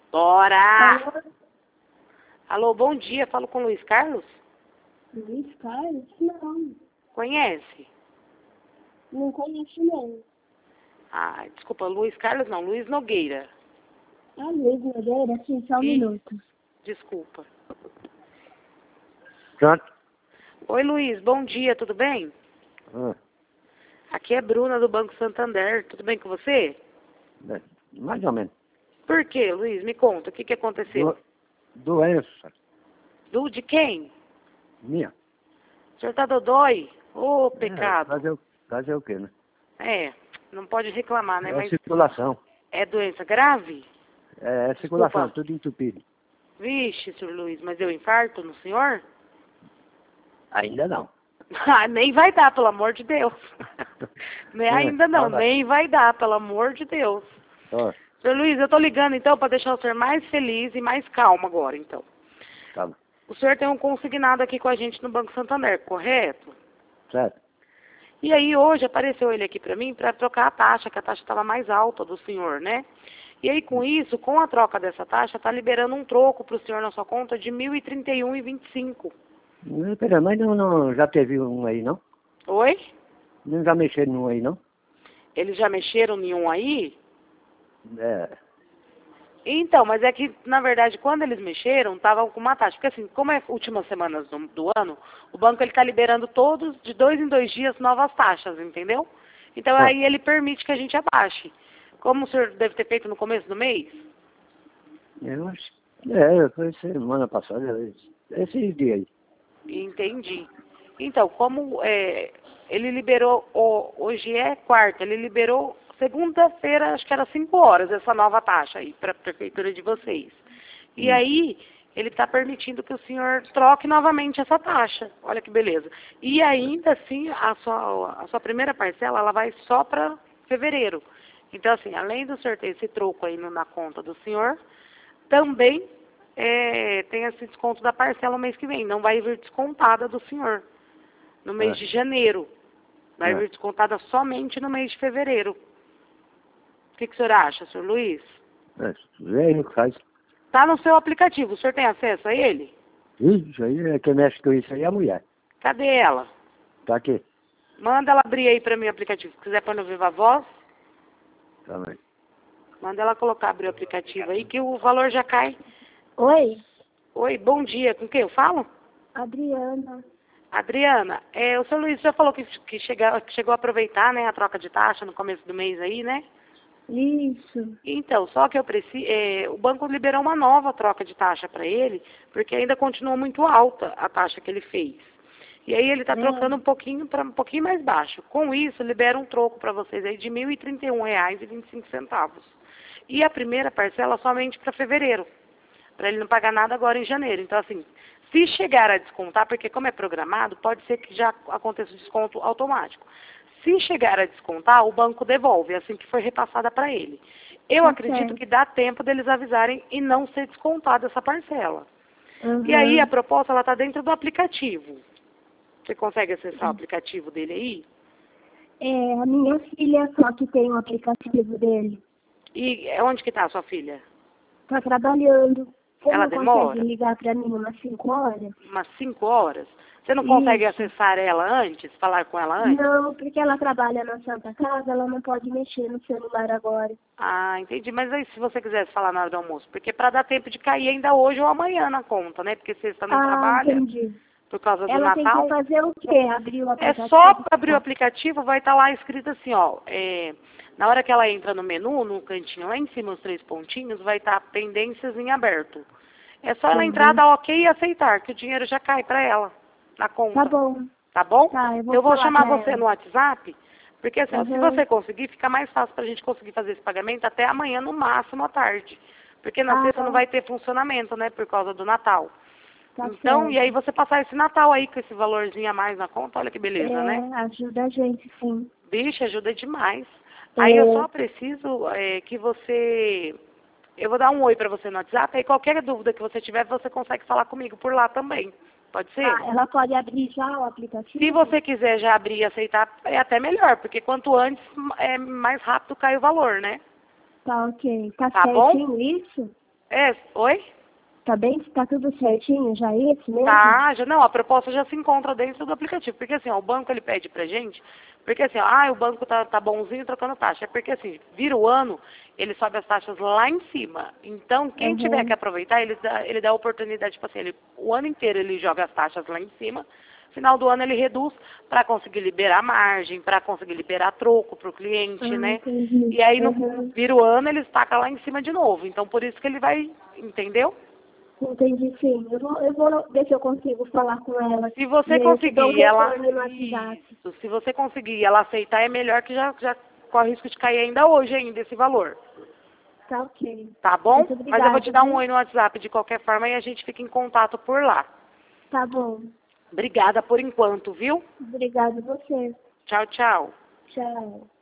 Bora! Alô? Alô, bom dia. Falo com o Luiz Carlos? Luiz Carlos? Não, Conhece? não conheço não. Ah, desculpa, Luiz Carlos não, Luiz Nogueira. Ah, Luiz Nogueira, sim, só um Ih. minuto. Desculpa. Pronto. Oi, Luiz, bom dia, tudo bem? Aqui é Bruna do Banco Santander, tudo bem com você? Mais ou menos. Por quê, Luiz? Me conta, o que aconteceu? Doença De quem? minha. O senhor tá dodói? Ô, pecado. Fazer o quê, né? É, não pode reclamar, né? É Mas circulação. é doença grave? É circulação, Desculpa. tudo entupido. Vixe, senhor Luiz, mas deu infarto no senhor? Ainda não. Ah, nem vai dar, pelo amor de Deus. Nem ainda não, vai. nem vai dar, pelo amor de Deus. Ó, Senhor Luiz, eu tô ligando então para deixar o senhor mais feliz e mais calmo agora, então. tá bom. O senhor tem um consignado aqui com a gente no Banco Santander, correto? Certo. E aí hoje apareceu ele aqui para mim para trocar a taxa, que a taxa estava mais alta do senhor, né? E aí com isso, com a troca dessa taxa, tá liberando um troco para o senhor na sua conta de R$ 1.031,25. Pera, mas não, já teve um aí, não? Oi? Não já mexeram num aí, não? Eles já mexeram em um aí? É. Então, mas é que, na verdade, quando eles mexeram, estavam com uma taxa. Porque assim, como é últimas semanas do ano, o banco ele está liberando todos, de 2 em 2 dias, novas taxas, entendeu? Então aí ele permite que a gente abaixe. Como o senhor deve ter feito no começo do mês? Eu acho. Foi semana passada, esse dia aí. Entendi. Então, como ele liberou, hoje é quarta, ele liberou segunda-feira, acho que era 5 horas, essa nova taxa aí para a prefeitura de vocês. E aí, ele está permitindo que o senhor troque novamente essa taxa. Olha que beleza. E ainda assim, a sua primeira parcela, ela vai só para fevereiro. Então, assim, além do senhor ter esse troco aí na conta do senhor, também tem esse desconto da parcela no mês que vem. Não vai vir descontada do senhor no mês de janeiro. Vai vir descontada somente no mês de fevereiro. O que o senhor acha, senhor Luiz? Veio, faz. Tá no seu aplicativo. O senhor tem acesso a ele? Isso aí, quem mexe com isso aí é a mulher. Cadê ela? Tá aqui. Manda ela abrir aí para mim o aplicativo. Se quiser pôr no Viva Voz, Tá bem. manda ela abrir o aplicativo aí que o valor já cai. Oi, Oi, bom dia. Com quem eu falo? Adriana. Adriana, o senhor Luiz já falou que chegou a aproveitar, né, a troca de taxa no começo do mês aí, né? Isso. Então, só que o banco liberou uma nova troca de taxa para ele, porque ainda continua muito alta a taxa que ele fez. E aí ele está trocando um pouquinho para um pouquinho mais baixo. Com isso, libera um troco para vocês aí de R$ 1.031,25. E a primeira parcela somente para fevereiro, para ele não pagar nada agora em janeiro. Então, assim, se chegar a descontar, porque como é programado, pode ser que já aconteça o desconto automático. Se chegar a descontar, o banco devolve, assim que foi repassada para ele. Eu acredito que dá tempo deles avisarem e não ser descontada essa parcela. E aí a proposta ela está dentro do aplicativo. Você consegue acessar o aplicativo dele aí? É a minha filha só que tem o aplicativo dele. E onde que está a sua filha? Tá trabalhando. Você Ela não demora? consegue ligar para mim umas 5 horas? Umas 5 horas? Você não consegue Isso. acessar ela antes, falar com ela antes? Não, porque ela trabalha na Santa Casa, ela não pode mexer no celular agora. Ah, entendi. Mas aí se você quisesse falar na hora do almoço, porque para dar tempo de cair ainda hoje ou amanhã na conta, né? Porque sexta não trabalha, Entendi. por causa do Ela tem Natal. que fazer o quê? Abrir o É aplicativo? só abrir o aplicativo, vai estar lá escrito assim, ó. Na hora que ela entra no menu, no cantinho lá em cima, os 3 pontinhos, vai estar pendências em aberto. É só ela entrar, dar ok e aceitar, que o dinheiro já cai para ela, na conta. Tá bom. Tá bom? Tá, eu vou vou chamar falar pra você ela. no WhatsApp, porque assim, ó, se Uhum. você conseguir, fica mais fácil pra gente conseguir fazer esse pagamento até amanhã, no máximo, à tarde. Porque na sexta não vai ter funcionamento, né, por causa do Natal. Tá Então, certo. e aí você passar esse Natal aí com esse valorzinho a mais na conta, olha que beleza, né? Ajuda a gente, sim. Vixe, ajuda demais. Aí eu só preciso que você... Eu vou dar um oi pra você no WhatsApp, aí qualquer dúvida que você tiver, você consegue falar comigo por lá também. Pode ser? Ela pode abrir já o aplicativo? Se você quiser já abrir e aceitar, é até melhor, porque quanto antes, mais rápido cai o valor, né? Tá ok. Tá Tá bom? certinho isso? Oi? Tá bem? Tá tudo certinho? Já é esse mesmo? Tá, não, a proposta já se encontra dentro do aplicativo. Porque assim, ó, o banco ele pede pra gente, porque assim, ó, o banco tá bonzinho trocando taxa. É porque assim, vira o ano, ele sobe as taxas lá em cima. Então, quem tiver que aproveitar, ele dá a oportunidade, tipo assim, o ano inteiro ele joga as taxas lá em cima. Final do ano ele reduz para conseguir liberar margem, para conseguir liberar troco para o cliente, né? Entendi. E aí, no vira o ano, ele estaca lá em cima de novo. Então, por isso que ele vai, entendeu? Entendi, sim. Eu vou ver se eu consigo falar com ela. Se você E aí eu te dou um conseguir ela, retorno no WhatsApp. isso, se você conseguir ela aceitar, é melhor que já corre risco de cair ainda hoje ainda esse valor. Tá ok. Tá bom? Muito Mas eu vou te dar um viu? oi no WhatsApp de qualquer forma e a gente fica em contato por lá. Tá bom. Obrigada por enquanto, viu? Obrigada a você. Tchau, tchau. Tchau.